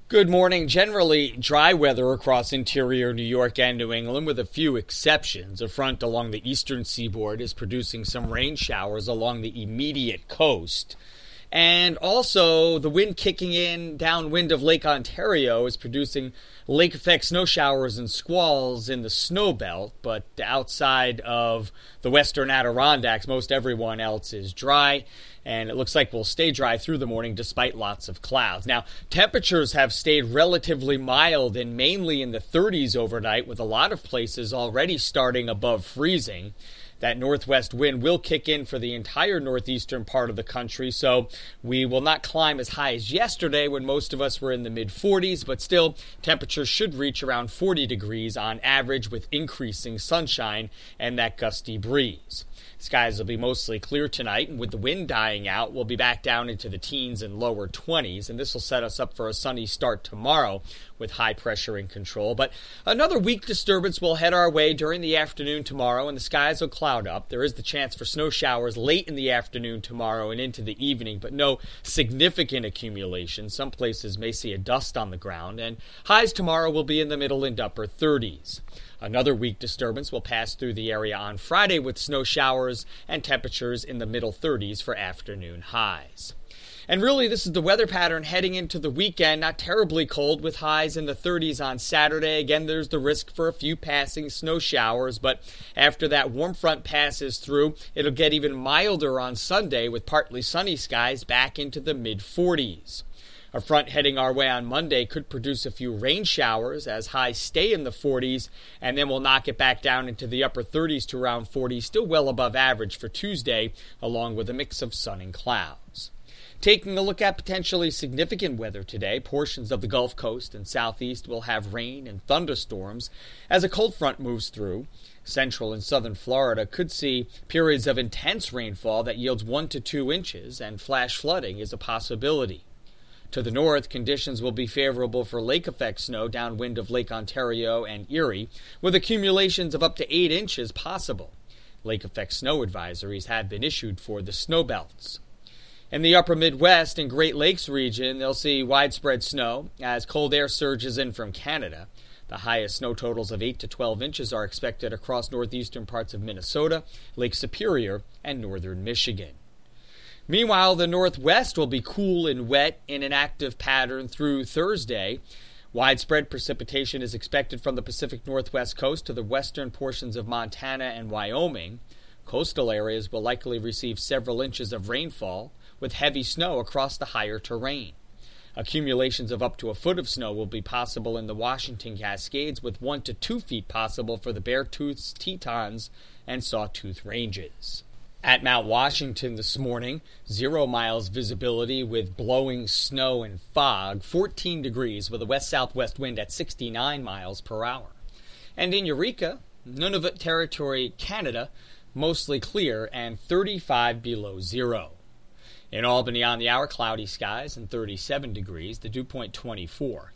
Good morning. Generally dry weather across interior New York and New England with a few exceptions. A front along the eastern seaboard is producing some rain showers along the immediate coast. And also, the wind kicking in downwind of Lake Ontario is producing lake-effect snow showers and squalls in the snow belt, but outside of the western Adirondacks, most everyone else is dry, and it looks like we'll stay dry through the morning despite lots of clouds. Now, temperatures have stayed relatively mild and mainly in the 30s overnight, with a lot of places already starting above freezing. That northwest wind will kick in for the entire northeastern part of the country, so we will not climb as high as yesterday when most of us were in the mid-40s, but still temperatures should reach around 40 degrees on average with increasing sunshine and that gusty breeze. Skies will be mostly clear tonight, and with the wind dying out, we'll be back down into the teens and lower 20s, and this will set us up for a sunny start tomorrow with high pressure in control. But another weak disturbance will head our way during the afternoon tomorrow, and the skies will cloud up. There is the chance for snow showers late in the afternoon tomorrow and into the evening, but no significant accumulation. Some places may see a dust on the ground, and highs tomorrow will be in the middle and upper 30s. Another weak disturbance will pass through the area on Friday with snow showers and temperatures in the middle 30s for afternoon highs. And really, this is the weather pattern heading into the weekend. Not terribly cold with highs in the 30s on Saturday. Again, there's the risk for a few passing snow showers, but after that warm front passes through, it'll get even milder on Sunday with partly sunny skies back into the mid-40s. A front heading our way on Monday could produce a few rain showers as highs stay in the 40s, and then we'll knock it back down into the upper 30s to around 40, still well above average for Tuesday, along with a mix of sun and clouds. Taking a look at potentially significant weather today, portions of the Gulf Coast and southeast will have rain and thunderstorms as a cold front moves through. Central and southern Florida could see periods of intense rainfall that yields 1 to 2 inches, and flash flooding is a possibility. To the north, conditions will be favorable for lake-effect snow downwind of Lake Ontario and Erie, with accumulations of up to 8 inches possible. Lake-effect snow advisories have been issued for the snow belts. In the upper Midwest and Great Lakes region, they'll see widespread snow as cold air surges in from Canada. The highest snow totals of 8 to 12 inches are expected across northeastern parts of Minnesota, Lake Superior, and northern Michigan. Meanwhile, the northwest will be cool and wet in an active pattern through Thursday. Widespread precipitation is expected from the Pacific Northwest coast to the western portions of Montana and Wyoming. Coastal areas will likely receive several inches of rainfall, with heavy snow across the higher terrain. Accumulations of up to a foot of snow will be possible in the Washington Cascades, with 1 to 2 feet possible for the Beartooth, Tetons, and Sawtooth ranges. At Mount Washington this morning, 0 miles visibility with blowing snow and fog, 14 degrees with a west-southwest wind at 69 miles per hour. And in Eureka, Nunavut Territory, Canada, mostly clear and 35 below zero. In Albany on the hour, cloudy skies and 37 degrees, the dew point 24.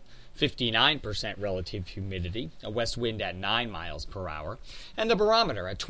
59% relative humidity, a west wind at 9 miles per hour, and the barometer at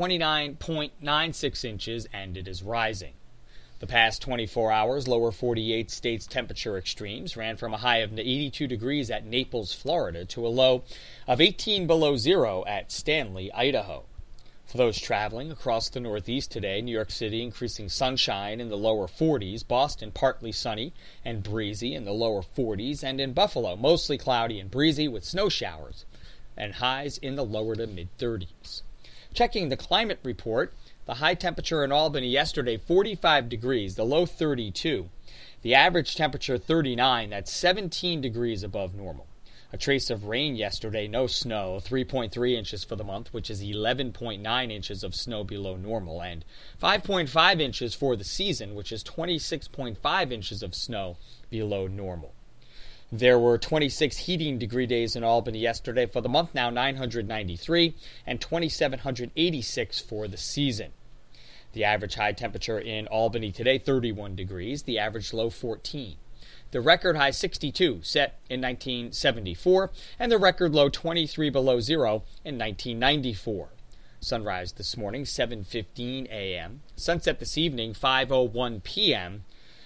29.96 inches, and it is rising. The past 24 hours, lower 48 states temperature extremes ran from a high of 82 degrees at Naples, Florida, to a low of 18 below zero at Stanley, Idaho. For those traveling across the Northeast today, New York City increasing sunshine in the lower 40s, Boston partly sunny and breezy in the lower 40s, and in Buffalo mostly cloudy and breezy with snow showers and highs in the lower to mid-30s. Checking the climate report, the high temperature in Albany yesterday 45 degrees, the low 32. The average temperature 39, that's 17 degrees above normal. A trace of rain yesterday, no snow, 3.3 inches for the month, which is 11.9 inches of snow below normal, and 5.5 inches for the season, which is 26.5 inches of snow below normal. There were 26 heating degree days in Albany yesterday for the month, now 993, and 2,786 for the season. The average high temperature in Albany today, 31 degrees, the average low 14. The record high 62 set in 1974, and the record low 23 below zero in 1994. Sunrise this morning, 7:15 a.m. Sunset this evening, 5:01 p.m.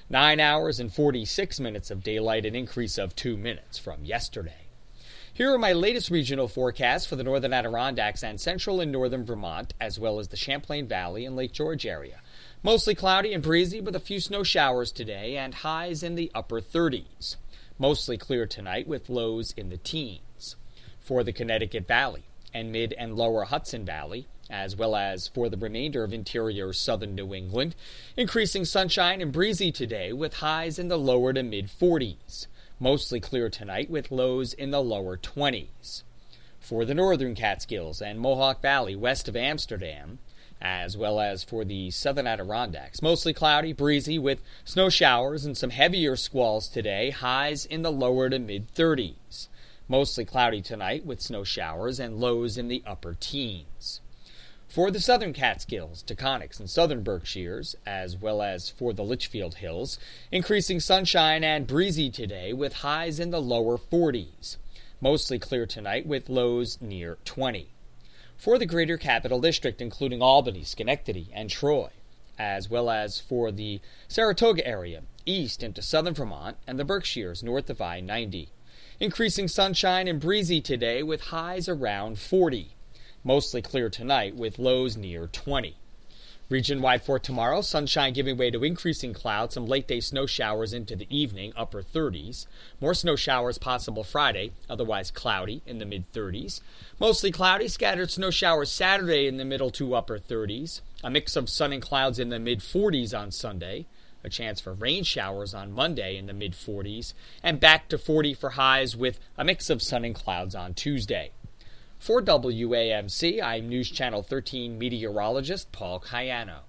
9 hours and 46 minutes of daylight, an increase of 2 minutes from yesterday. Here are my latest regional forecasts for the northern Adirondacks and central and northern Vermont, as well as the Champlain Valley and Lake George area. Mostly cloudy and breezy with a few snow showers today and highs in the upper 30s. Mostly clear tonight with lows in the teens. For the Connecticut Valley and mid and lower Hudson Valley, as well as for the remainder of interior southern New England, increasing sunshine and breezy today with highs in the lower to mid 40s. Mostly clear tonight with lows in the lower 20s. For the northern Catskills and Mohawk Valley west of Amsterdam, as well as for the southern Adirondacks, mostly cloudy, breezy with snow showers and some heavier squalls today, highs in the lower to mid 30s. Mostly cloudy tonight with snow showers and lows in the upper teens. For the southern Catskills, Taconics, and southern Berkshires, as well as for the Litchfield Hills, increasing sunshine and breezy today with highs in the lower 40s. Mostly clear tonight with lows near 20. For the greater capital district, including Albany, Schenectady, and Troy, as well as for the Saratoga area, east into southern Vermont, and the Berkshires north of I-90. Increasing sunshine and breezy today with highs around 40. Mostly clear tonight with lows near 20. Region-wide for tomorrow, sunshine giving way to increasing clouds, some late-day snow showers into the evening, upper 30s. More snow showers possible Friday, otherwise cloudy in the mid-30s. Mostly cloudy, scattered snow showers Saturday in the middle to upper 30s. A mix of sun and clouds in the mid-40s on Sunday. A chance for rain showers on Monday in the mid-40s. And back to 40 for highs with a mix of sun and clouds on Tuesday. For WAMC, I'm News Channel 13 meteorologist Paul Cayano.